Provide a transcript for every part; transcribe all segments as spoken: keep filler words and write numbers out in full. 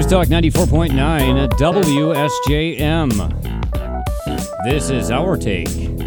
Talk ninety-four point nine W S J M. This is Our Take.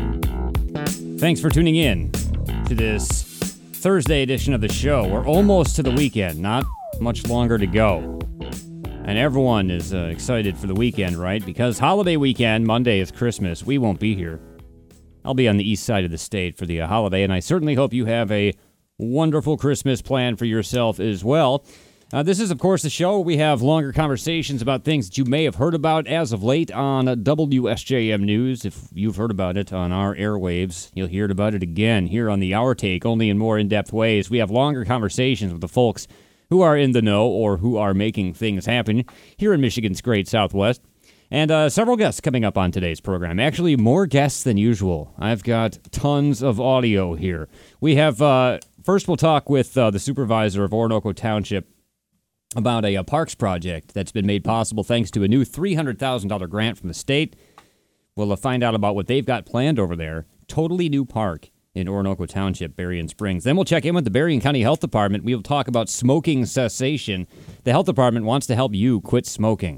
Thanks for tuning in to this Thursday edition of the show. We're almost to the weekend, not much longer to go. And everyone is uh, excited for the weekend, right? Because holiday weekend, Monday is Christmas. We won't be here. I'll be on the east side of the state for the uh, holiday, and I certainly hope you have a wonderful Christmas plan for yourself as well. Uh, this is, of course, the show where we have longer conversations about things that you may have heard about as of late on uh, W S J M News. If you've heard about it on our airwaves, you'll hear about it again here on the Our Take, only in more in-depth ways. We have longer conversations with the folks who are in the know or who are making things happen here in Michigan's great Southwest. And uh, several guests coming up on today's program. Actually, more guests than usual. I've got tons of audio here. We have, uh, first we'll talk with uh, the supervisor of Oronoco Township about a, a parks project that's been made possible thanks to a new three hundred thousand dollars grant from the state. We'll uh, find out about what they've got planned over there. Totally new park in Oronoco Township, Berrien Springs. Then we'll check in with the Berrien County Health Department. We will talk about smoking cessation. The health department wants to help you quit smoking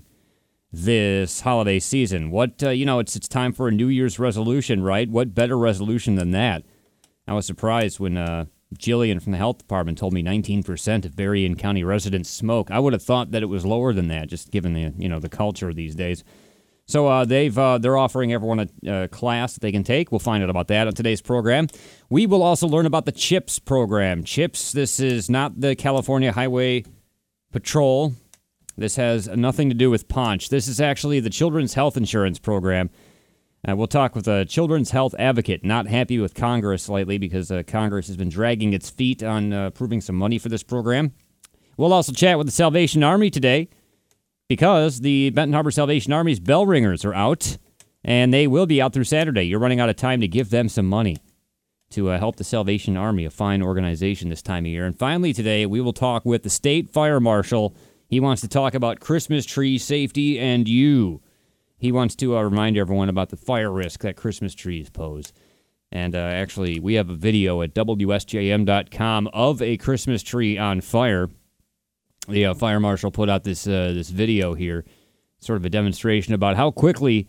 this holiday season. What, uh, you know, it's it's time for a New Year's resolution, right? What better resolution than that? I was surprised when uh, Jillian from the health department told me nineteen percent of Berrien County residents smoke. I would have thought that it was lower than that, just given the, you know, the culture these days. So uh, they've uh, they're offering everyone a uh, class that they can take. We'll find out about that on today's program. We will also learn about the CHIPS program. CHIPS, this is not the California Highway Patrol. This has nothing to do with Ponch. This is actually the Children's Health Insurance Program. Uh, we'll talk with a children's health advocate, not happy with Congress lately because uh, Congress has been dragging its feet on uh, approving some money for this program. We'll also chat with the Salvation Army today because the Benton Harbor Salvation Army's bell ringers are out, and they will be out through Saturday. You're running out of time to give them some money to uh, help the Salvation Army, a fine organization this time of year. And finally today, we will talk with the state fire marshal. He wants to talk about Christmas tree safety and you. He wants to uh, remind everyone about the fire risk that Christmas trees pose. And uh, actually, we have a video at W S J M dot com of a Christmas tree on fire. The uh, fire marshal put out this uh, this video here, sort of a demonstration about how quickly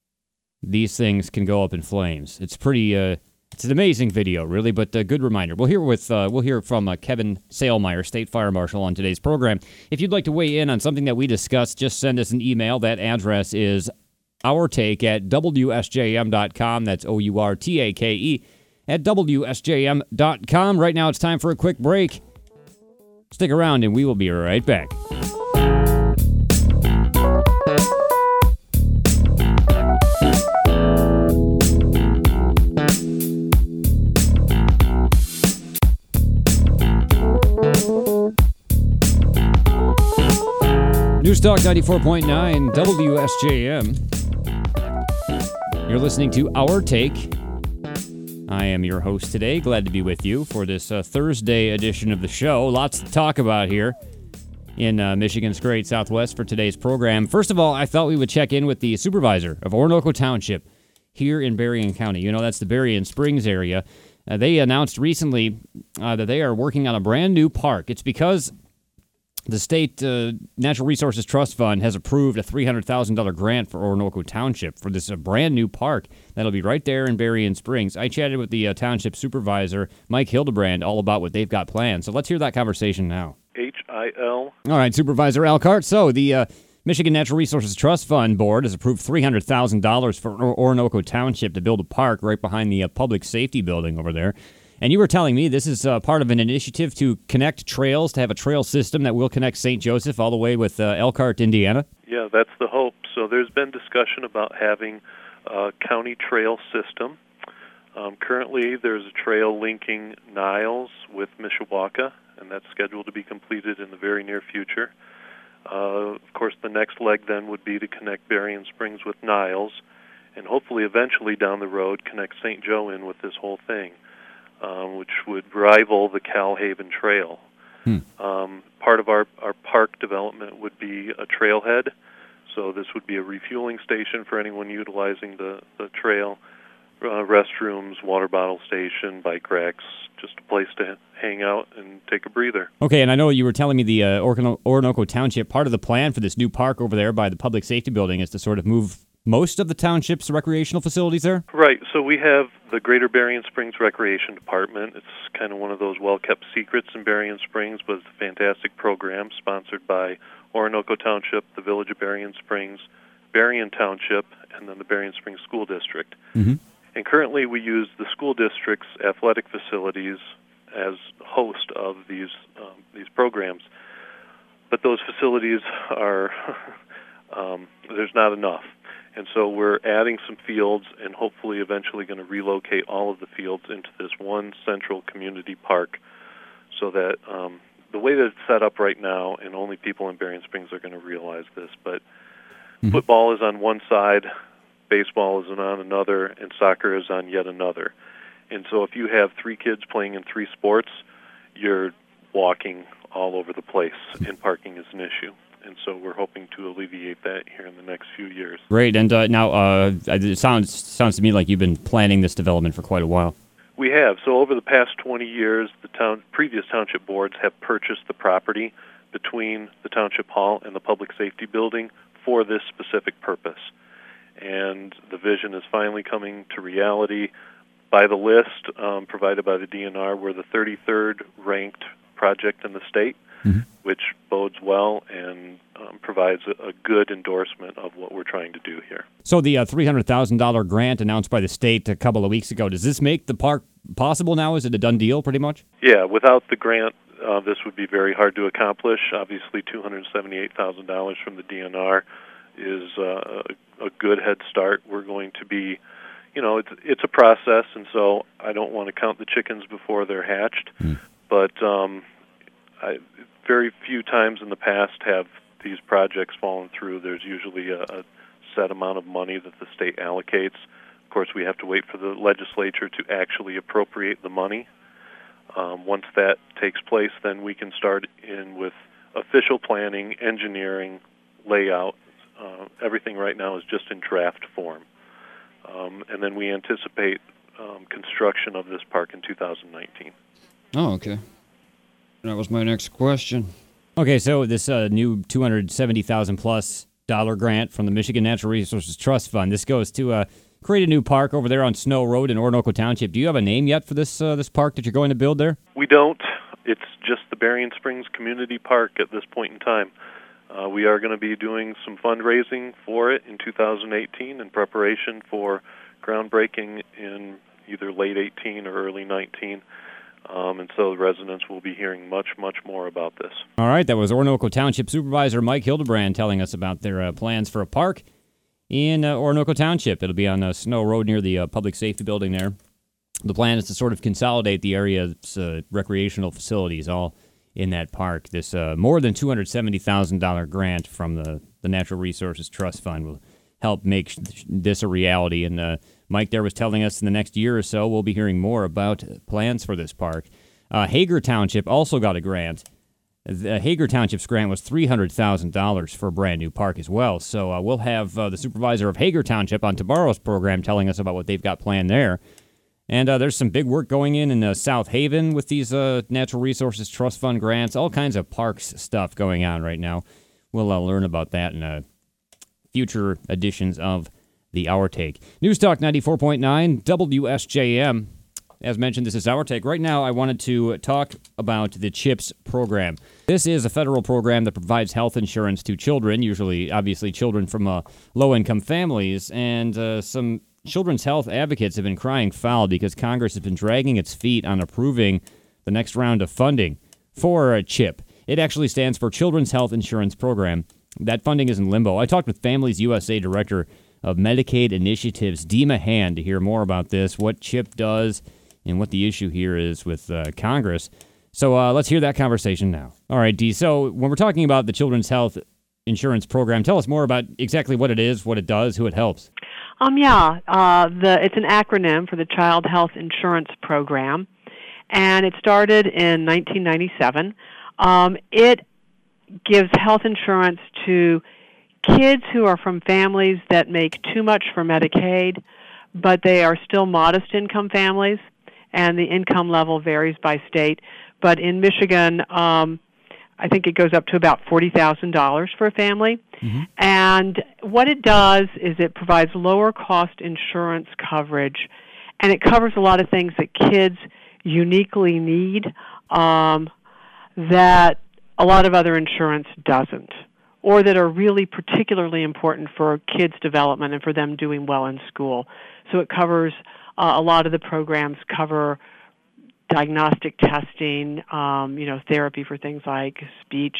these things can go up in flames. It's pretty, uh, it's an amazing video, really, but a good reminder. We'll hear with uh, we'll hear from uh, Kevin Sailmeyer, State Fire Marshal, on today's program. If you'd like to weigh in on something that we discussed, just send us an email. That address is ourtake at W S J M dot com. That's O U R T A K E at W S J M dot com. Right now, it's time for a quick break. Stick around, and we will be right back. News Talk ninety-four point nine W S J M. You're listening to Our Take. I am your host today. Glad to be with you for this uh, Thursday edition of the show. Lots to talk about here in uh, Michigan's great Southwest for today's program. First of all, I thought we would check in with the supervisor of Oronoco Township here in Berrien County. You know, that's the Berrien Springs area. Uh, they announced recently uh, that they are working on a brand new park. It's because the State uh, Natural Resources Trust Fund has approved a three hundred thousand dollars grant for Oronoco Township for this uh, brand new park that'll be right there in Berrien Springs. I chatted with the uh, township supervisor, Mike Hildebrand, all about what they've got planned. So let's hear that conversation now. H I L. All right, Supervisor Alcart. So the uh, Michigan Natural Resources Trust Fund Board has approved three hundred thousand dollars for or- Oronoco Township to build a park right behind the uh, public safety building over there. And you were telling me this is uh, part of an initiative to connect trails, to have a trail system that will connect Saint Joseph all the way with uh, Elkhart, Indiana? Yeah, that's the hope. So there's been discussion about having a county trail system. Um, currently, there's a trail linking Niles with Mishawaka, and that's scheduled to be completed in the very near future. Uh, of course, the next leg then would be to connect Berrien Springs with Niles, and hopefully eventually down the road connect Saint Joe in with this whole thing. Um, which would rival the Cal Haven Trail. Hmm. Um, part of our, our park development would be a trailhead, so this would be a refueling station for anyone utilizing the, the trail. uh, restrooms, water bottle station, bike racks, just a place to hang out and take a breather. Okay, and I know you were telling me the uh, Orino- Orinoco Township, part of the plan for this new park over there by the Public Safety Building is to sort of move most of the township's recreational facilities there? Right, so we have the Greater Berrien Springs Recreation Department. It's kind of one of those well-kept secrets in Berrien Springs, but it's a fantastic program sponsored by Orinoco Township, the Village of Berrien Springs, Berrien Township, and then the Berrien Springs School District. Mm-hmm. And currently we use the school district's athletic facilities as host of these um, these programs. But those facilities are, um, there's not enough. And so we're adding some fields and hopefully eventually going to relocate all of the fields into this one central community park so that um, the way that it's set up right now, and only people in Berrien Springs are going to realize this, but mm-hmm. football is on one side, baseball is on another, and soccer is on yet another. And so if you have three kids playing in three sports, you're walking all over the place, and parking is an issue. And so we're hoping to alleviate that here in the next few years. Great. And uh, now uh, it sounds sounds to me like you've been planning this development for quite a while. We have. So over the past twenty years, the town previous township boards have purchased the property between the Township Hall and the Public Safety Building for this specific purpose. And the vision is finally coming to reality. By the list um, provided by the D N R, we're the thirty-third ranked project in the state, mm-hmm. which bodes well and um, provides a, a good endorsement of what we're trying to do here. So the uh, three hundred thousand dollars grant announced by the state a couple of weeks ago, does this make the park possible now? Is it a done deal pretty much? Yeah, without the grant, uh, this would be very hard to accomplish. Obviously, two hundred seventy-eight thousand dollars from the D N R is uh, a good head start. We're going to be, you know, it's, it's a process, and so I don't want to count the chickens before they're hatched, mm. but um, I, very few times in the past have these projects fallen through. There's usually a, a set amount of money that the state allocates. Of course, we have to wait for the legislature to actually appropriate the money. Um, once that takes place, then we can start in with official planning, engineering, layout. Uh, everything right now is just in draft form. Um, and then we anticipate um, construction of this park in two thousand nineteen. Oh, okay. That was my next question. Okay, so this uh, new two hundred seventy thousand dollars plus dollar grant from the Michigan Natural Resources Trust Fund. This goes to uh, create a new park over there on Snow Road in Orinoco Township. Do you have a name yet for this uh, this park that you're going to build there? We don't. It's just the Berrien Springs Community Park at this point in time. Uh, we are going to be doing some fundraising for it in two thousand eighteen in preparation for groundbreaking in either late eighteen or early nineteen. Um, and so the residents will be hearing much, much more about this. All right, that was Orinoco Township Supervisor Mike Hildebrand telling us about their uh, plans for a park in uh, Orinoco Township. It'll be on uh, Snow Road near the uh, Public Safety Building there. The plan is to sort of consolidate the area's uh, recreational facilities all in that park. This uh, more than two hundred seventy thousand dollars grant from the, the Natural Resources Trust Fund will help make sh- this a reality. And uh, Mike there was telling us in the next year or so we'll be hearing more about plans for this park. Uh, Hager Township also got a grant. The Hager Township's grant was three hundred thousand dollars for a brand new park as well. So uh, we'll have uh, the supervisor of Hager Township on tomorrow's program telling us about what they've got planned there. And uh, there's some big work going in in uh, South Haven with these uh, Natural Resources Trust Fund grants, all kinds of parks stuff going on right now. We'll uh, learn about that in uh, future editions of the Our Take. News Talk ninety-four point nine, W S J M. As mentioned, this is Our Take. Right now, I wanted to talk about the CHIPS program. This is a federal program that provides health insurance to children, usually, obviously, children from uh, low-income families, and uh, some children's health advocates have been crying foul because Congress has been dragging its feet on approving the next round of funding for uh, CHIP. It actually stands for Children's Health Insurance Program. That funding is in limbo. I talked with Families U S A Director of Medicaid Initiatives, Dima Hand, to hear more about this, what CHIP does, and what the issue here is with uh, Congress. So uh, let's hear that conversation now. All right, Dee, so when we're talking about the Children's Health Insurance Program, tell us more about exactly what it is, what it does, who it helps. Um, yeah, uh, the it's an acronym for the Child Health Insurance Program, and it started in nineteen ninety-seven. Um, it gives health insurance to kids who are from families that make too much for Medicaid, but they are still modest income families, and the income level varies by state. But in Michigan, um, I think it goes up to about forty thousand dollars for a family. Mm-hmm. And what it does is it provides lower cost insurance coverage, and it covers a lot of things that kids uniquely need um, that a lot of other insurance doesn't, or that are really particularly important for kids' development and for them doing well in school. So it covers, uh, a lot of the programs cover diagnostic testing, um, you know, therapy for things like speech.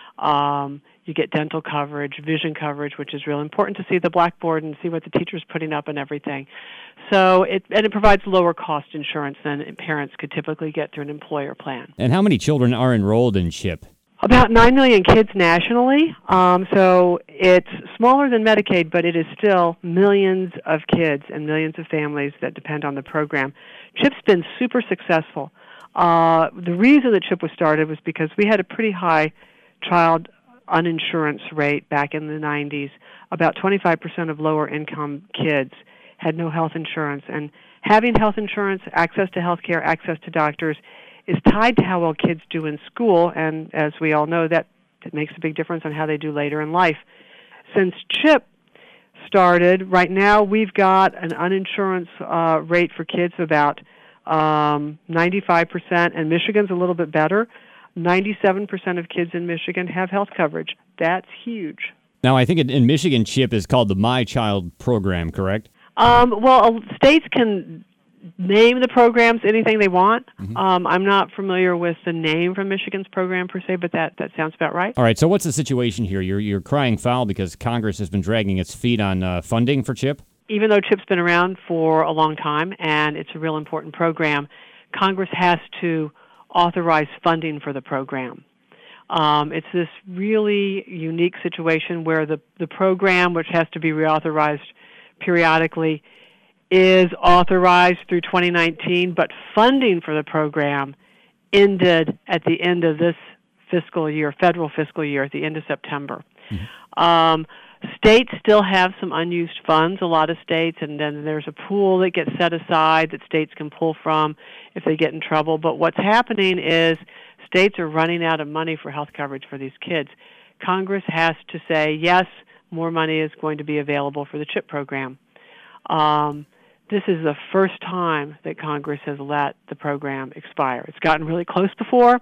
Um, you get dental coverage, vision coverage, which is real important to see the blackboard and see what the teacher's putting up and everything. So it and it provides lower cost insurance than parents could typically get through an employer plan. And how many children are enrolled in CHIP? About nine million kids nationally. Um, so it's smaller than Medicaid, but it is still millions of kids and millions of families that depend on the program. CHIP's been super successful. Uh, the reason that CHIP was started was because we had a pretty high child uninsurance rate back in the nineties. About twenty-five percent of lower income kids had no health insurance. And having health insurance, access to health care, access to doctors, is tied to how well kids do in school, and as we all know, that, that makes a big difference on how they do later in life. Since CHIP started, right now we've got an uninsurance uh, rate for kids of about um, ninety-five percent, and Michigan's a little bit better. ninety-seven percent of kids in Michigan have health coverage. That's huge. Now, I think in Michigan, CHIP is called the My Child program, correct? Um, well, states can name the programs anything they want. Mm-hmm. Um, I'm not familiar with the name from Michigan's program per se, but that, that sounds about right. All right, so what's the situation here? You're you're crying foul because Congress has been dragging its feet on uh, funding for CHIP? Even though CHIP's been around for a long time and it's a real important program, Congress has to authorize funding for the program. Um, it's this really unique situation where the, the program, which has to be reauthorized periodically, is authorized through twenty nineteen, but funding for the program ended at the end of this fiscal year, federal fiscal year, at the end of September. Mm-hmm. Um, states still have some unused funds, a lot of states, and then there's a pool that gets set aside that states can pull from if they get in trouble. But what's happening is states are running out of money for health coverage for these kids. Congress has to say, yes, more money is going to be available for the CHIP program. Um, This is the first time that Congress has let the program expire. It's gotten really close before,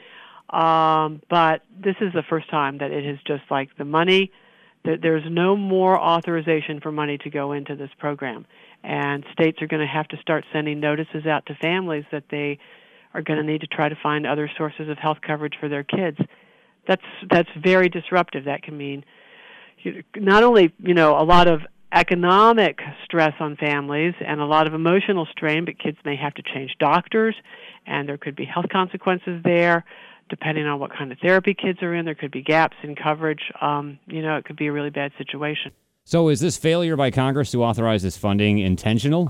um, but this is the first time that it is just like the money, that there's no more authorization for money to go into this program. And states are going to have to start sending notices out to families that they are going to need to try to find other sources of health coverage for their kids. That's that's very disruptive. That can mean not only, you know, a lot of economic stress on families and a lot of emotional strain, but kids may have to change doctors, and there could be health consequences there, depending on what kind of therapy kids are in. There could be gaps in coverage. Um, you know, it could be a really bad situation. So is this failure by Congress to authorize this funding intentional?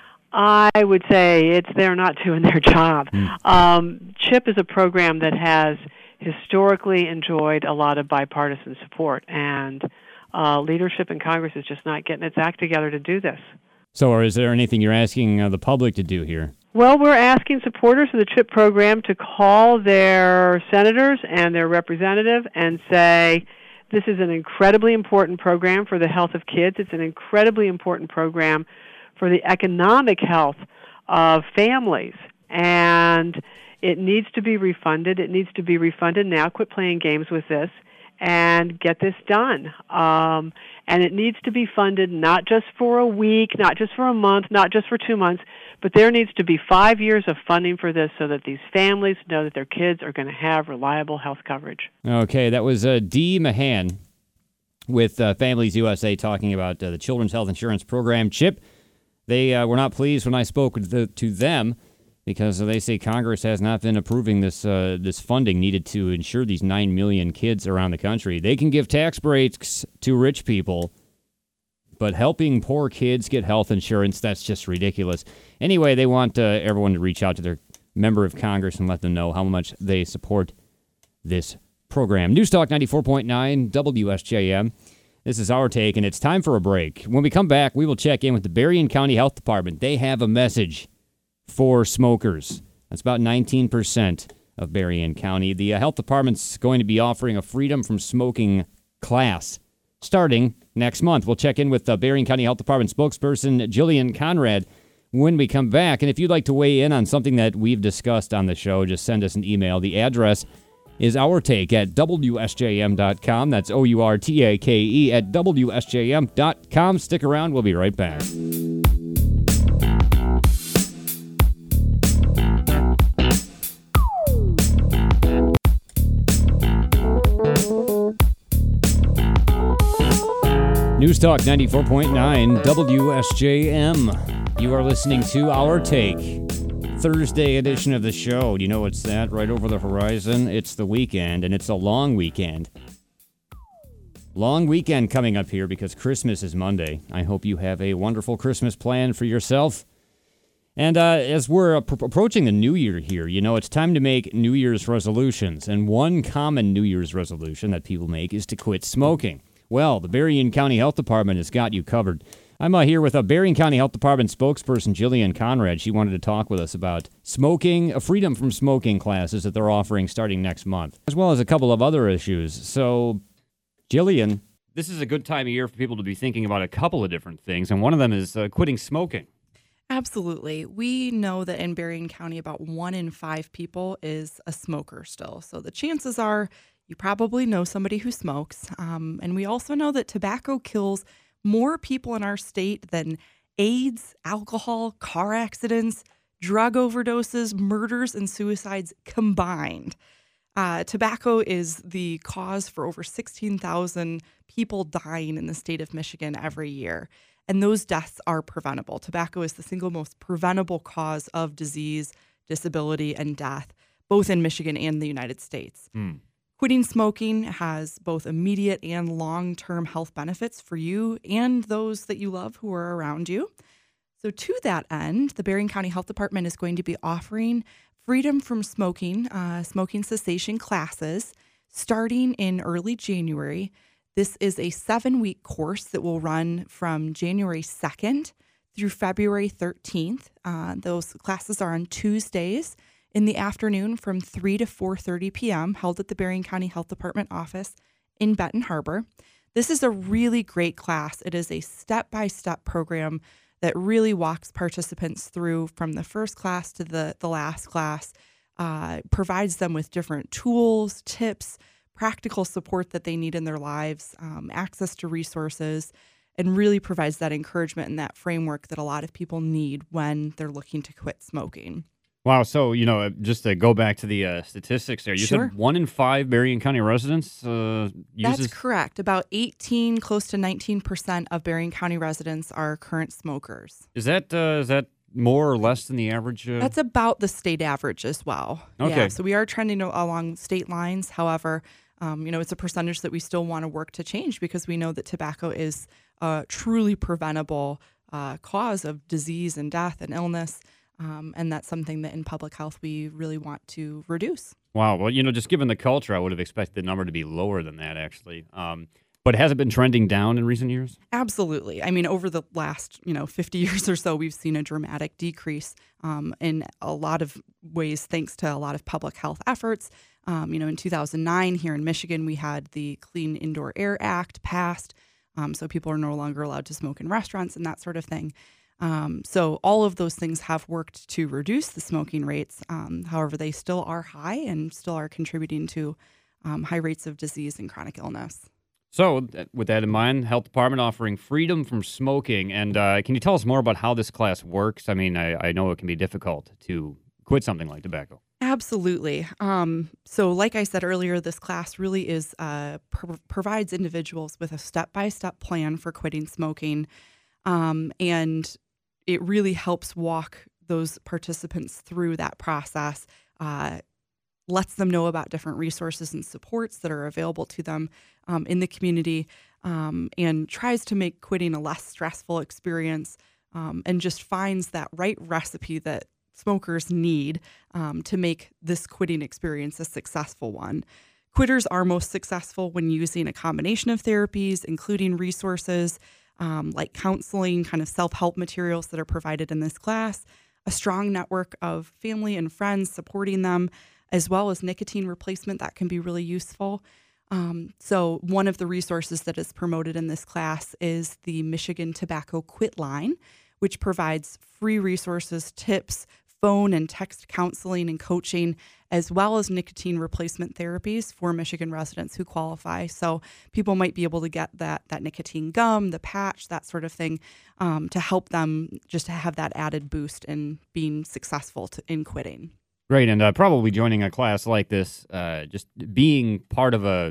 I would say it's they're not doing their job. Mm. Um, CHIP is a program that has historically enjoyed a lot of bipartisan support, and Uh, leadership in Congress is just not getting its act together to do this. So or is there anything you're asking uh, the public to do here? Well, we're asking supporters of the CHIP program to call their senators and their representative and say, this is an incredibly important program for the health of kids. It's an incredibly important program for the economic health of families. And it needs to be refunded. It needs to be refunded now. Quit playing games with this and get this done. Um, and it needs to be funded not just for a week, not just for a month, not just for two months, but there needs to be five years of funding for this so that these families know that their kids are going to have reliable health coverage. Okay, that was uh, Dee Mahan with uh, Families U S A talking about uh, the Children's Health Insurance Program, CHIP. They uh, were not pleased when I spoke with the, to them, because they say Congress has not been approving this uh, this funding needed to insure these nine million kids around the country. They can give tax breaks to rich people, but helping poor kids get health insurance, that's just ridiculous. Anyway, they want uh, everyone to reach out to their member of Congress and let them know how much they support this program. News Talk ninety-four point nine W S J M. This is Our Take, and it's time for a break. When we come back, we will check in with the Berrien County Health Department. They have a message for smokers. That's about nineteen percent of Berrien County. The uh, health department's going to be offering a freedom from smoking class starting next month. We'll check in with the Berrien County Health Department spokesperson, Jillian Conrad, when we come back. And if you'd like to weigh in on something that we've discussed on the show, just send us an email. The address is Our Take at W S J M dot com. That's O U R T A K E at W S J M dot com. Stick around. We'll be right back. News Talk ninety-four point nine W S J M. You are listening to Our Take, Thursday edition of the show. Do you know what's that? Right over the horizon. It's the weekend, and it's a long weekend. Long weekend coming up here because Christmas is Monday. I hope you have a wonderful Christmas plan for yourself. And uh, as we're ap- approaching the new year here, you know, it's time to make New Year's resolutions. And one common New Year's resolution that people make is to quit smoking. Well, the Berrien County Health Department has got you covered. I'm uh, here with a Berrien County Health Department spokesperson, Jillian Conrad. She wanted to talk with us about smoking, a freedom from smoking classes that they're offering starting next month, as well as a couple of other issues. So, Jillian, this is a good time of year for people to be thinking about a couple of different things, and one of them is uh, quitting smoking. Absolutely. We know that in Berrien County, about one in five people is a smoker still. So the chances are you probably know somebody who smokes. Um, and we also know that tobacco kills more people in our state than AIDS, alcohol, car accidents, drug overdoses, murders, and suicides combined. Uh, tobacco is the cause for over sixteen thousand people dying in the state of Michigan every year. And those deaths are preventable. Tobacco is the single most preventable cause of disease, disability, and death, both in Michigan and the United States. Mm. Quitting smoking has both immediate and long-term health benefits for you and those that you love who are around you. So to that end, the Berrien County Health Department is going to be offering freedom from smoking, uh, smoking cessation classes starting in early January. This is a seven-week course that will run from January second through February thirteenth. Uh, those classes are on Tuesdays in the afternoon from three to four thirty p.m., held at the Berrien County Health Department office in Benton Harbor. This is a really great class. It is a step-by-step program that really walks participants through from the first class to the, the last class, uh, provides them with different tools, tips, practical support that they need in their lives, um, access to resources, and really provides that encouragement and that framework that a lot of people need when they're looking to quit smoking. Wow. So, you know, just to go back to the uh, statistics there, you Sure. said one in five Berrien County residents uh, uses... That's correct. About eighteen, close to nineteen percent of Berrien County residents are current smokers. Is that uh, is that more or less than the average? Uh... That's about the state average as well. Okay. Yeah, so we are trending along state lines. However, um, you know, it's a percentage that we still want to work to change because we know that tobacco is a truly preventable uh, cause of disease and death and illness. Um, and that's something that in public health we really want to reduce. Wow. Well, you know, just given the culture, I would have expected the number to be lower than that, actually. Um, but has it been trending down in recent years? Absolutely. I mean, over the last, you know, fifty years or so, we've seen a dramatic decrease um, in a lot of ways, thanks to a lot of public health efforts. Um, you know, in two thousand nine, here in Michigan, we had the Clean Indoor Air Act passed. Um, so people are no longer allowed to smoke in restaurants and that sort of thing. Um, so all of those things have worked to reduce the smoking rates. Um, however, they still are high and still are contributing to um, high rates of disease and chronic illness. So with that in mind, Health Department offering freedom from smoking. And uh, can you tell us more about how this class works? I mean, I, I know it can be difficult to quit something like tobacco. Absolutely. Um, so like I said earlier, this class really is uh, pro- provides individuals with a step-by-step plan for quitting smoking. Um, and it really helps walk those participants through that process, uh, lets them know about different resources and supports that are available to them um, in the community, um, and tries to make quitting a less stressful experience, um, and just finds that right recipe that smokers need um, to make this quitting experience a successful one. quitters are most successful when using a combination of therapies, including resources um, like counseling, kind of self-help materials that are provided in this class, a strong network of family and friends supporting them, as well as nicotine replacement that can be really useful. Um, so one of the resources that is promoted in this class is the Michigan Tobacco Quit Line, which provides free resources, tips, phone and text counseling and coaching, as well as nicotine replacement therapies for Michigan residents who qualify. So people might be able to get that that nicotine gum, the patch, that sort of thing, um, to help them just to have that added boost in being successful to, in quitting. Great, and uh, probably joining a class like this, uh, just being part of a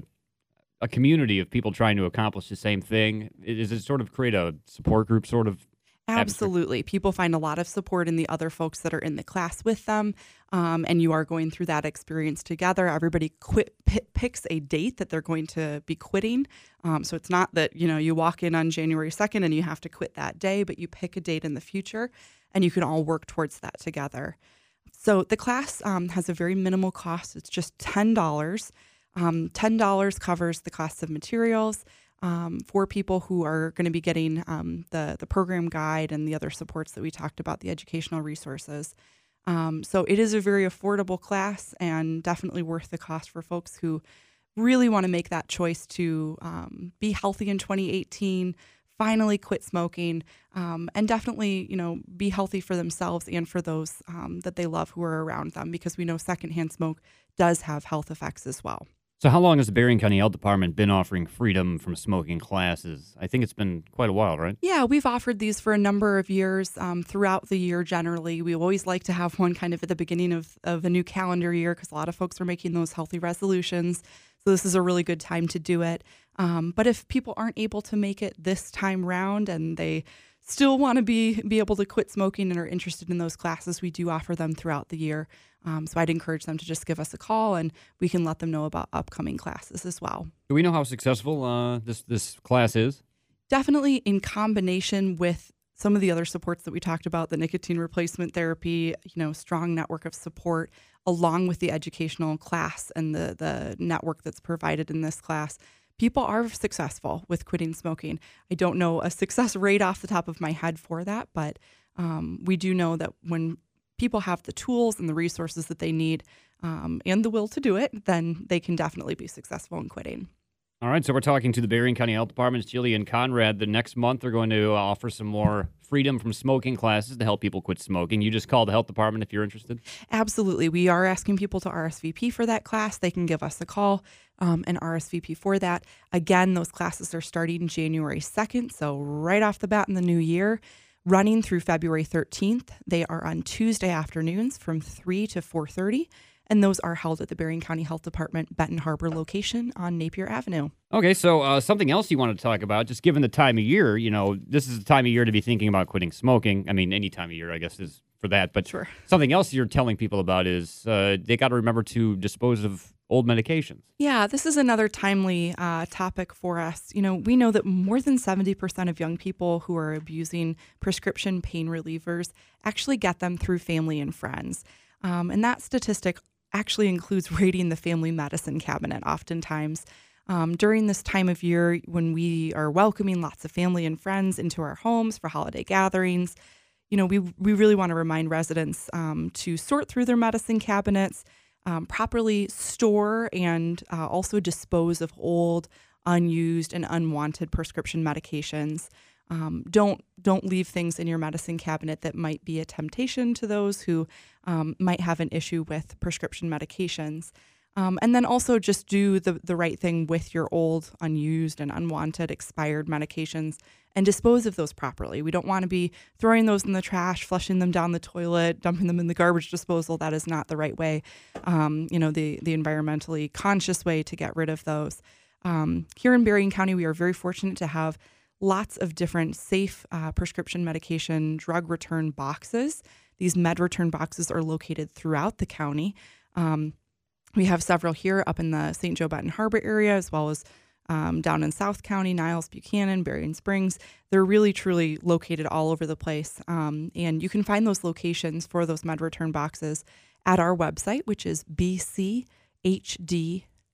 a community of people trying to accomplish the same thing, does it sort of create a support group sort of? Absolutely. People find a lot of support in the other folks that are in the class with them, um, and you are going through that experience together. Everybody quit, p- picks a date that they're going to be quitting. Um, so it's not that, you know, you walk in on January second and you have to quit that day, but you pick a date in the future, and you can all work towards that together. So the class um, has a very minimal cost. It's just ten dollars. Um, ten dollars covers the cost of materials. Um, for people who are going to be getting um, the, the program guide and the other supports that we talked about, the educational resources. Um, so it is a very affordable class and definitely worth the cost for folks who really want to make that choice to um, be healthy in twenty eighteen, finally quit smoking, um, and definitely, you know, be healthy for themselves and for those um, that they love who are around them, because we know secondhand smoke does have health effects as well. So how long has the Berrien County Health Department been offering freedom from smoking classes? I think it's been quite a while, right? Yeah, we've offered these for a number of years um, throughout the year generally. We always like to have one kind of at the beginning of, of a new calendar year because a lot of folks are making those healthy resolutions. So this is a really good time to do it. Um, but if people aren't able to make it this time round and they still want to be be able to quit smoking and are interested in those classes, we do offer them throughout the year. Um, so I'd encourage them to just give us a call and we can let them know about upcoming classes as well. Do we know how successful uh, this, this class is? Definitely in combination with some of the other supports that we talked about, the nicotine replacement therapy, you know, strong network of support, along with the educational class and the, the network that's provided in this class. People are successful with quitting smoking. I don't know a success rate off the top of my head for that, but um, we do know that when people have the tools and the resources that they need um, and the will to do it, then they can definitely be successful in quitting. All right, so we're talking to the Berrien County Health Department's Jillian Conrad. The next month, they're going to offer some more freedom from smoking classes to help people quit smoking. You just call the health department if you're interested. Absolutely. We are asking people to R S V P for that class. They can give us a call um, and R S V P for that. Again, those classes are starting January second, so right off the bat in the new year, running through February thirteenth. They are on Tuesday afternoons from three to four thirty. And those are held at the Berrien County Health Department Benton Harbor location on Napier Avenue. Okay, so uh, something else you wanted to talk about, just given the time of year, you know, this is the time of year to be thinking about quitting smoking. I mean, any time of year, I guess, is for that. But sure. Something else you're telling people about is uh, they got to remember to dispose of old medications. Yeah, this is another timely uh, topic for us. You know, we know that more than seventy percent of young people who are abusing prescription pain relievers actually get them through family and friends. Um, and that statistic actually includes raiding the family medicine cabinet oftentimes. Um, during this time of year when we are welcoming lots of family and friends into our homes for holiday gatherings, you know, we we really want to remind residents um, to sort through their medicine cabinets, um, properly store and uh, also dispose of old, unused, and unwanted prescription medications. Um, don't don't leave things in your medicine cabinet that might be a temptation to those who um, might have an issue with prescription medications. Um, and then also just do the, the right thing with your old, unused, and unwanted expired medications and dispose of those properly. We don't want to be throwing those in the trash, flushing them down the toilet, dumping them in the garbage disposal. That is not the right way, um, you know, the, the environmentally conscious way to get rid of those. Um, here in Berrien County, we are very fortunate to have lots of different safe uh, prescription medication drug return boxes. These med return boxes are located throughout the county. Um, we have several here up in the Saint Joe Benton Harbor area, as well as um, down in South County, Niles, Buchanan, Berrien Springs. They're really, truly located all over the place. Um, and you can find those locations for those med return boxes at our website, which is b c h d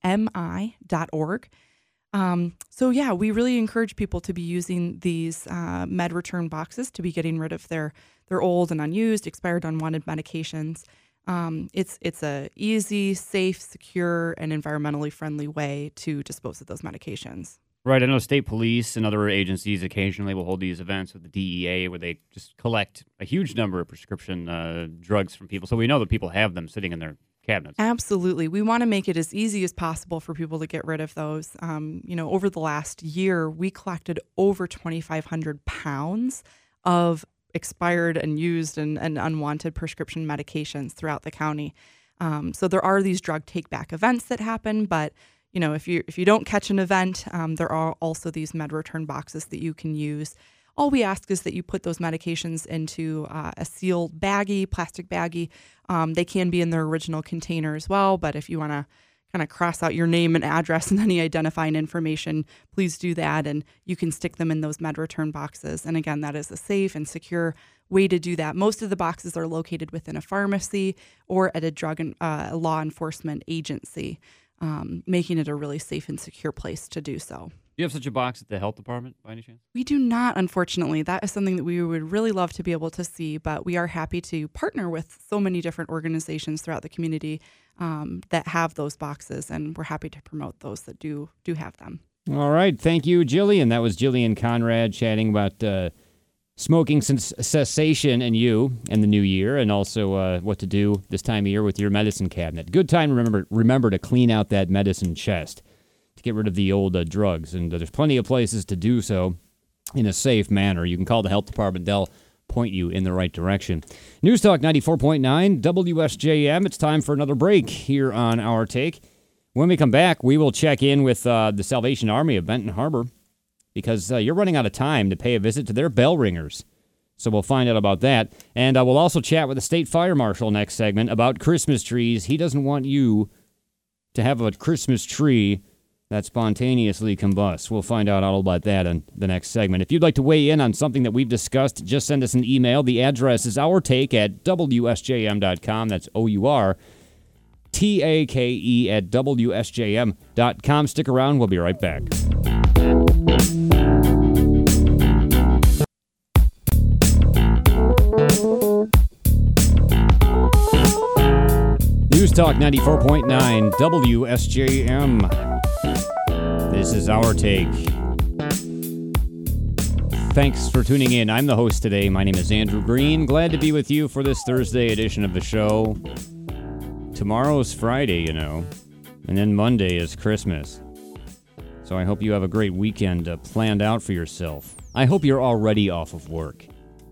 m i dot org. Um, so yeah, we really encourage people to be using these uh, med return boxes to be getting rid of their their old and unused, expired, unwanted medications. Um, it's it's a easy, safe, secure, and environmentally friendly way to dispose of those medications. Right. I know state police and other agencies occasionally will hold these events with the D E A where they just collect a huge number of prescription uh, drugs from people. So we know that people have them sitting in their cabinets. Absolutely. We want to make it as easy as possible for people to get rid of those. Um, you know, over the last year, we collected over twenty-five hundred pounds of expired and used and, and unwanted prescription medications throughout the county. Um, so there are these drug take-back events that happen, but you know, if you if you don't catch an event, um, there are also these med return boxes that you can use. All we ask is that you put those medications into uh, a sealed baggie, plastic baggie. Um, they can be in their original container as well, but if you want to kind of cross out your name and address and any identifying information, please do that, and you can stick them in those med return boxes. And again, that is a safe and secure way to do that. Most of the boxes are located within a pharmacy or at a drug and uh, law enforcement agency, um, making it a really safe and secure place to do so. Do you have such a box at the health department by any chance? We do not, unfortunately. That is something that we would really love to be able to see, but we are happy to partner with so many different organizations throughout the community um, that have those boxes, and we're happy to promote those that do do have them. All right. Thank you, Jillian. That was Jillian Conrad chatting about uh, smoking cessation and you and the new year, and also uh, what to do this time of year with your medicine cabinet. Good time to remember, remember to clean out that medicine chest to get rid of the old uh, drugs. And uh, there's plenty of places to do so in a safe manner. You can call the health department. They'll point you in the right direction. News Talk ninety-four point nine W S J M. It's time for another break here on Our Take. When we come back, we will check in with uh, the Salvation Army of Benton Harbor because uh, you're running out of time to pay a visit to their bell ringers. So we'll find out about that. And uh, we'll also chat with the state fire marshal next segment about Christmas trees. He doesn't want you to have a Christmas tree that spontaneously combusts. We'll find out all about that in the next segment. If you'd like to weigh in on something that we've discussed, just send us an email. The address is ourtake at W S J M dot com. That's O U R T A K E at W S J M dot com. Stick around. We'll be right back. News Talk ninety-four point nine W S J M. This is Our Take. Thanks for tuning in. I'm the host today. My name is Andrew Green. Glad to be with you for this Thursday edition of the show. Tomorrow's Friday, you know, and then Monday is Christmas. So I hope you have a great weekend uh, planned out for yourself. I hope you're already off of work.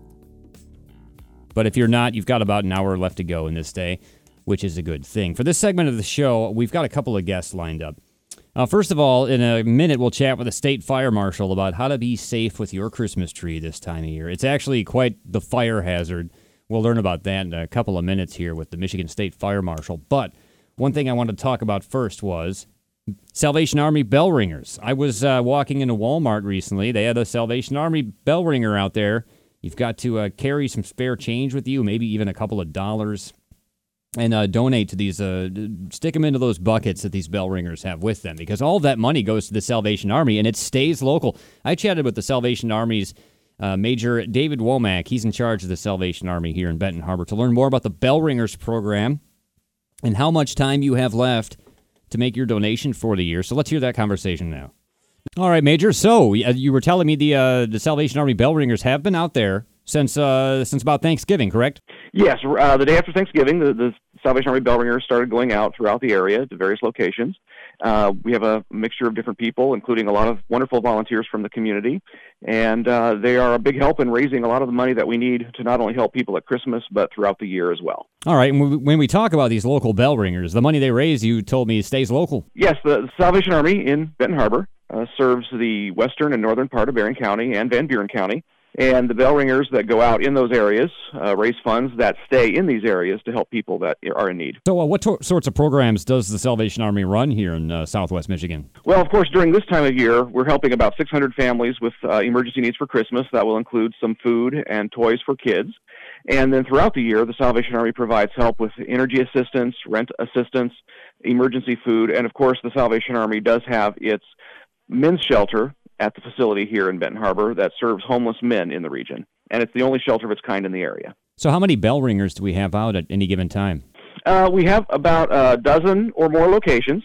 But if you're not, you've got about an hour left to go in this day, which is a good thing. For this segment of the show, we've got a couple of guests lined up. Uh, first of all, in a minute, we'll chat with the state fire marshal about how to be safe with your Christmas tree this time of year. It's actually quite the fire hazard. We'll learn about that in a couple of minutes here with the Michigan State Fire Marshal. But one thing I wanted to talk about first was Salvation Army bell ringers. I was uh, walking into Walmart recently. They had a Salvation Army bell ringer out there. You've got to uh, carry some spare change with you, maybe even a couple of dollars, and uh, donate to these, uh, stick them into those buckets that these bell ringers have with them, because all of that money goes to the Salvation Army, and it stays local. I chatted with the Salvation Army's uh, Major David Womack. He's in charge of the Salvation Army here in Benton Harbor, to learn more about the Bell Ringers program and how much time you have left to make your donation for the year. So let's hear that conversation now. All right, Major. So you were telling me the uh, the Salvation Army Bell Ringers have been out there since uh, since about Thanksgiving, correct? Yes, uh, the day after Thanksgiving, the, the Salvation Army bell ringers started going out throughout the area to various locations. Uh, we have a mixture of different people, including a lot of wonderful volunteers from the community, and uh, they are a big help in raising a lot of the money that we need to not only help people at Christmas, but throughout the year as well. All right, and when we talk about these local bell ringers, the money they raise, you told me, stays local. Yes, the Salvation Army in Benton Harbor uh, serves the western and northern part of Barron County and Van Buren County. And the bell ringers that go out in those areas uh, raise funds that stay in these areas to help people that are in need. So uh, what to- sorts of programs does the Salvation Army run here in uh, southwest Michigan? Well, of course, during this time of year, we're helping about six hundred families with uh, emergency needs for Christmas. That will include some food and toys for kids. And then throughout the year, the Salvation Army provides help with energy assistance, rent assistance, emergency food, and of course the Salvation Army does have its men's shelter at the facility here in Benton Harbor that serves homeless men in the region. And it's the only shelter of its kind in the area. So how many bell ringers do we have out at any given time? Uh, we have about a dozen or more locations,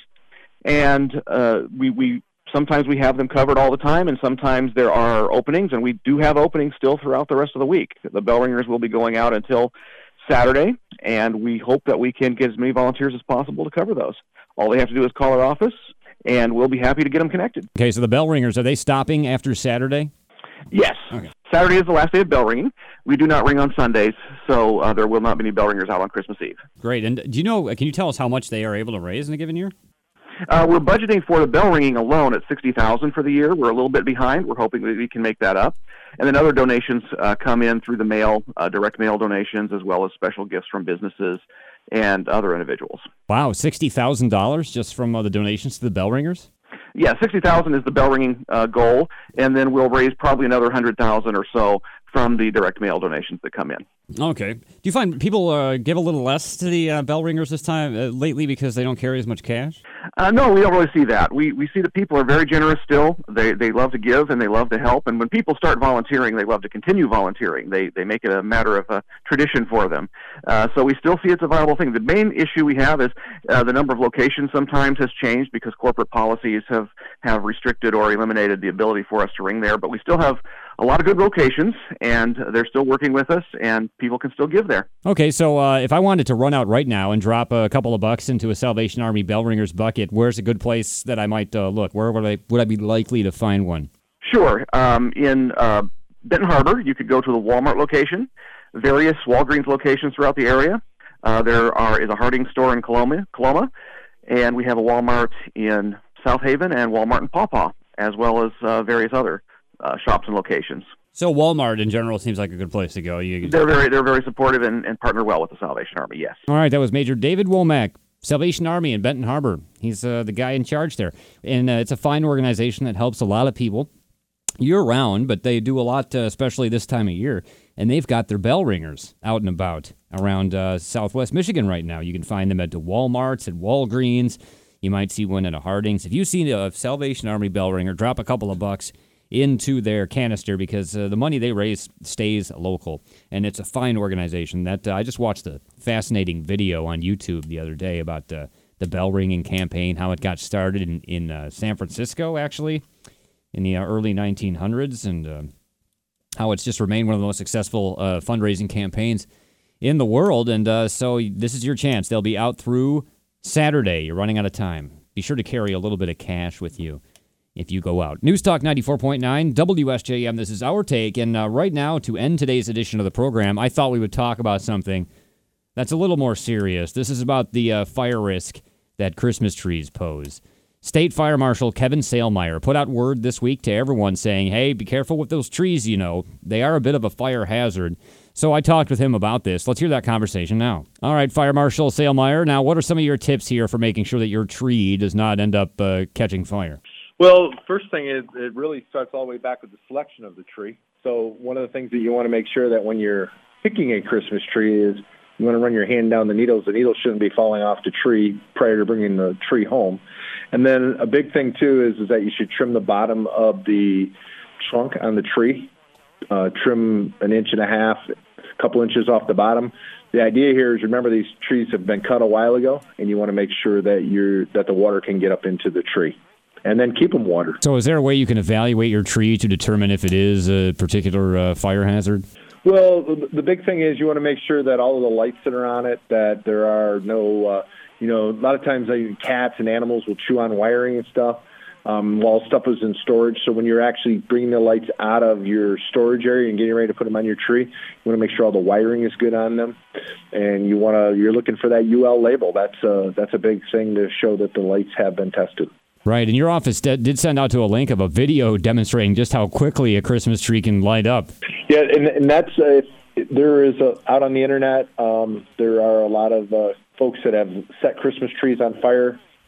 and uh, we, we sometimes we have them covered all the time, and sometimes there are openings, and we do have openings still throughout the rest of the week. The bell ringers will be going out until Saturday, and we hope that we can get as many volunteers as possible to cover those. All they have to do is call our office, and we'll be happy to get them connected. Okay, so the bell ringers, are they stopping after Saturday? Yes. Okay. Saturday is the last day of bell ringing. We do not ring on Sundays, so uh, there will not be any bell ringers out on Christmas Eve. Great. And do you know, can you tell us how much they are able to raise in a given year? Uh, we're budgeting for the bell ringing alone at sixty thousand dollars for the year. We're a little bit behind. We're hoping that we can make that up. And then other donations uh, come in through the mail, uh, direct mail donations, as well as special gifts from businesses and other individuals. Wow, sixty thousand dollars just from uh, the donations to the bell ringers? Yeah, sixty thousand dollars is the bell ringing uh, goal, and then we'll raise probably another one hundred thousand dollars or so from the direct mail donations that come in. Okay. Do you find people uh, give a little less to the uh, bell ringers this time uh, lately because they don't carry as much cash? Uh, no, we don't really see that. We we see that people are very generous still. They they love to give and they love to help. And when people start volunteering, they love to continue volunteering. They they make it a matter of a tradition for them. Uh, so we still see it's a viable thing. The main issue we have is uh, the number of locations sometimes has changed because corporate policies have, have restricted or eliminated the ability for us to ring there. But we still have a lot of good locations, and they're still working with us, and people can still give there. Okay, so uh, if I wanted to run out right now and drop a couple of bucks into a Salvation Army bell ringers bucket, where's a good place that I might uh, look? Where would I would I be likely to find one? Sure. Um, in uh, Benton Harbor, you could go to the Walmart location, various Walgreens locations throughout the area. Uh, there are is a Harding store in Coloma, Coloma, and we have a Walmart in South Haven and Walmart in Paw Paw, as well as uh, various other Uh, shops and locations. So Walmart in general seems like a good place to go. You, they're very they're very supportive and, and partner well with the Salvation Army, yes. All right, that was Major David Womack, Salvation Army in Benton Harbor. He's uh, the guy in charge there. And uh, it's a fine organization that helps a lot of people year-round, but they do a lot, uh, especially this time of year. And they've got their bell ringers out and about around uh, southwest Michigan right now. You can find them at the Walmarts, at Walgreens. You might see one at a Harding's. If you see a Salvation Army bell ringer, drop a couple of bucks into their canister because uh, the money they raise stays local, and it's a fine organization. That uh, I just watched a fascinating video on YouTube the other day about uh, the bell ringing campaign, how it got started in, in uh, San Francisco, actually, in the uh, early nineteen hundreds, and uh, how it's just remained one of the most successful uh, fundraising campaigns in the world. And uh, so this is your chance. They'll be out through Saturday. You're running out of time. Be sure to carry a little bit of cash with you if you go out. News Talk ninety-four point nine, W S J M, this is Our Take, and uh, right now, to end today's edition of the program, I thought we would talk about something that's a little more serious. This is about the uh, fire risk that Christmas trees pose. State Fire Marshal Kevin Sailmeyer put out word this week to everyone saying, hey, be careful with those trees, you know. They are a bit of a fire hazard. So I talked with him about this. Let's hear that conversation now. All right, Fire Marshal Sailmeyer, now what are some of your tips here for making sure that your tree does not end up uh, catching fire? Well, first thing is it really starts all the way back with the selection of the tree. So one of the things that you want to make sure that when you're picking a Christmas tree is you want to run your hand down the needles. The needles shouldn't be falling off the tree prior to bringing the tree home. And then a big thing, too, is, is that you should trim the bottom of the trunk on the tree. Uh, trim an inch and a half, a couple inches off the bottom. The idea here is, remember, these trees have been cut a while ago, and you want to make sure that you're that the water can get up into the tree. And then keep them watered. So is there a way you can evaluate your tree to determine if it is a particular uh, fire hazard? Well, the, the big thing is you want to make sure that all of the lights that are on it, that there are no, uh, you know, a lot of times uh, cats and animals will chew on wiring and stuff um, while stuff is in storage. So when you're actually bringing the lights out of your storage area and getting ready to put them on your tree, you want to make sure all the wiring is good on them. And you want to, you're looking for that U L label. That's a, that's a big thing to show that the lights have been tested. Right, and your office did send out to a link of a video demonstrating just how quickly a Christmas tree can light up. Yeah, and, and that's uh, there is a, out on the internet. Um, there are a lot of uh, folks that have set Christmas trees on fire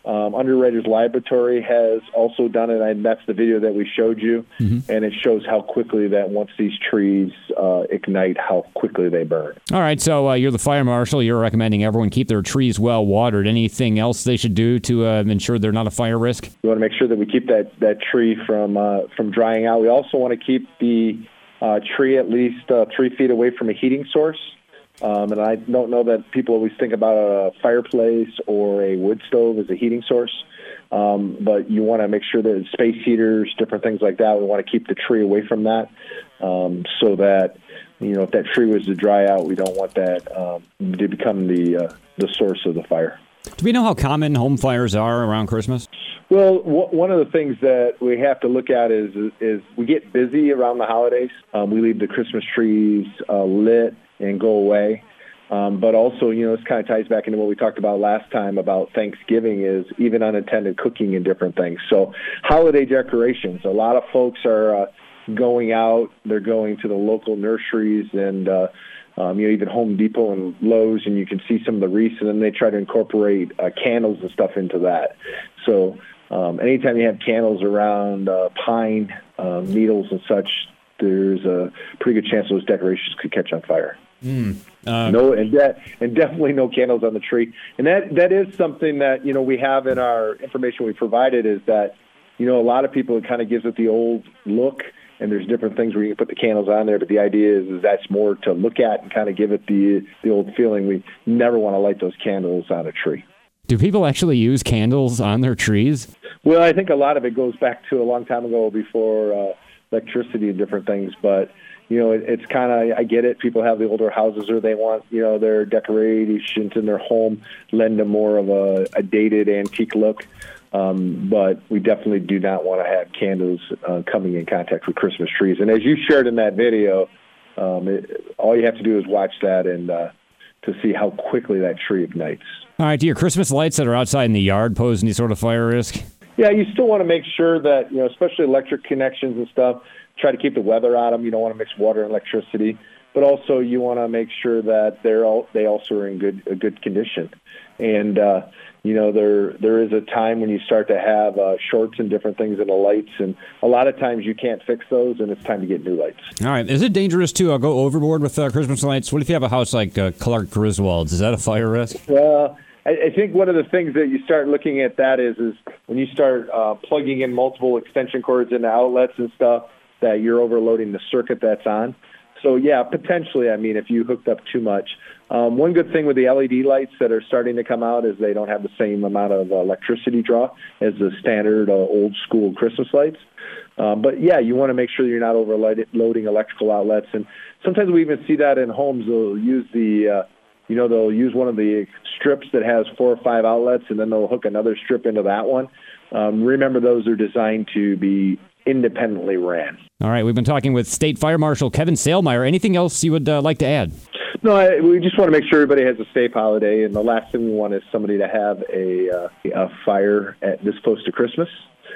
Um, Underwriters Laboratory has also done it, and that's the video that we showed you, mm-hmm. and it shows how quickly that once these trees uh, ignite, how quickly they burn. All right, so uh, you're the fire marshal. You're recommending everyone keep their trees well watered. Anything else they should do to uh, ensure they're not a fire risk? We want to make sure that we keep that, that tree from uh, from drying out. We also want to keep the uh, tree at least uh, three feet away from a heating source. Um, and I don't know that people always think about a fireplace or a wood stove as a heating source, um, but you want to make sure that space heaters, different things like that, we want to keep the tree away from that um, so that, you know, if that tree was to dry out, we don't want that um, to become the uh, the source of the fire. Do we know how common home fires are around Christmas? Well, w- one of the things that we have to look at is is we get busy around the holidays. Um, we leave the Christmas trees uh, lit and go away. Um, but also, you know, this kind of ties back into what we talked about last time about Thanksgiving is even unattended cooking and different things. So holiday decorations, a lot of folks are uh, going out. They're going to the local nurseries and, uh, um, you know, even Home Depot and Lowe's, and you can see some of the wreaths, and then they try to incorporate uh, candles and stuff into that. So um, anytime you have candles around uh, pine, uh, needles and such, there's a pretty good chance those decorations could catch on fire. Mm, uh, no, and de- and definitely no candles on the tree. And that that is something that, you know, we have in our information we provided is that, you know, a lot of people, it kind of gives it the old look, and there's different things where you can put the candles on there, but the idea is, is that's more to look at and kind of give it the the old feeling. We never want to light those candles on a tree. Do people actually use candles on their trees? Well, I think a lot of it goes back to a long time ago before uh, electricity and different things, but you know, it, it's kind of, I get it. People have the older houses or they want, you know, their decorations in their home lend them more of a, a dated antique look. Um, but we definitely do not want to have candles uh, coming in contact with Christmas trees. And as you shared in that video, um, it, all you have to do is watch that and uh, to see how quickly that tree ignites. All right, do your Christmas lights that are outside in the yard pose any sort of fire risk? Yeah, you still want to make sure that, you know, especially electric connections and stuff, try to keep the weather out of them. You don't want to mix water and electricity, but also you want to make sure that they're all, they also are in good a good condition. And uh, you know, there there is a time when you start to have uh, shorts and different things in the lights, and a lot of times you can't fix those, and it's time to get new lights. All right, is it dangerous to uh, go overboard with uh, Christmas lights? What if you have a house like uh, Clark Griswold's? Is that a fire risk? Well, I think one of the things that you start looking at that is is when you start uh, plugging in multiple extension cords into outlets and stuff, that you're overloading the circuit that's on. So, yeah, potentially, I mean, if you hooked up too much. Um, one good thing with the L E D lights that are starting to come out is they don't have the same amount of electricity draw as the standard uh, old-school Christmas lights. Um, but, yeah, you want to make sure you're not overloading electrical outlets. And sometimes we even see that in homes. They'll use the, uh, you know, they'll use one of the strips that has four or five outlets, and then they'll hook another strip into that one. Um, remember, those are designed to be independently ran. All right, we've been talking with State Fire Marshal Kevin Sailmeyer. Anything else you would uh, like to add? No, I, we just want to make sure everybody has a safe holiday, and the last thing we want is somebody to have a, uh, a fire at this close to Christmas.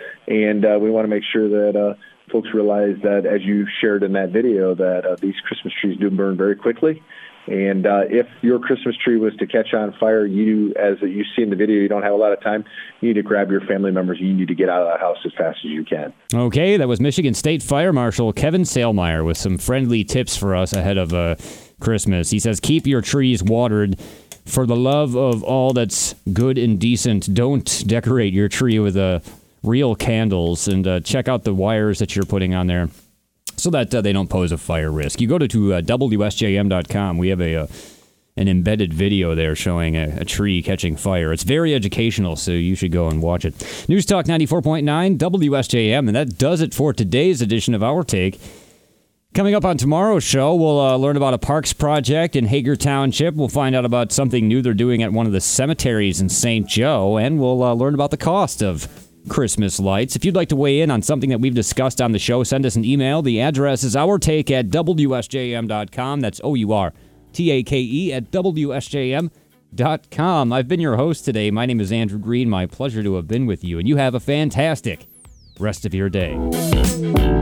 And uh, we want to make sure that uh, folks realize that, as you shared in that video, that uh, these Christmas trees do burn very quickly. And uh, if your Christmas tree was to catch on fire, you, as you see in the video, you don't have a lot of time. You need to grab your family members. You need to get out of that house as fast as you can. Okay, that was Michigan State Fire Marshal Kevin Sailmeyer with some friendly tips for us ahead of uh, Christmas. He says, keep your trees watered. For the love of all that's good and decent, don't decorate your tree with uh, real candles, and uh, check out the wires that you're putting on there, so that uh, they don't pose a fire risk. You go to, to uh, W S J M dot com. We have a uh, an embedded video there showing a, a tree catching fire. It's very educational, so you should go and watch it. News Talk ninety-four point nine W S J M, and that does it for today's edition of Our Take. Coming up on tomorrow's show, we'll uh, learn about a parks project in Hager Township. We'll find out about something new they're doing at one of the cemeteries in Saint Joe, and we'll uh, learn about the cost of Christmas lights. If you'd like to weigh in on something that we've discussed on the show, send us an email. The address is ourtake at W S J M dot com. That's O U R T A K E at W S J M dot com. I've been your host today. My name is Andrew Green. My pleasure to have been with you, and you have a fantastic rest of your day.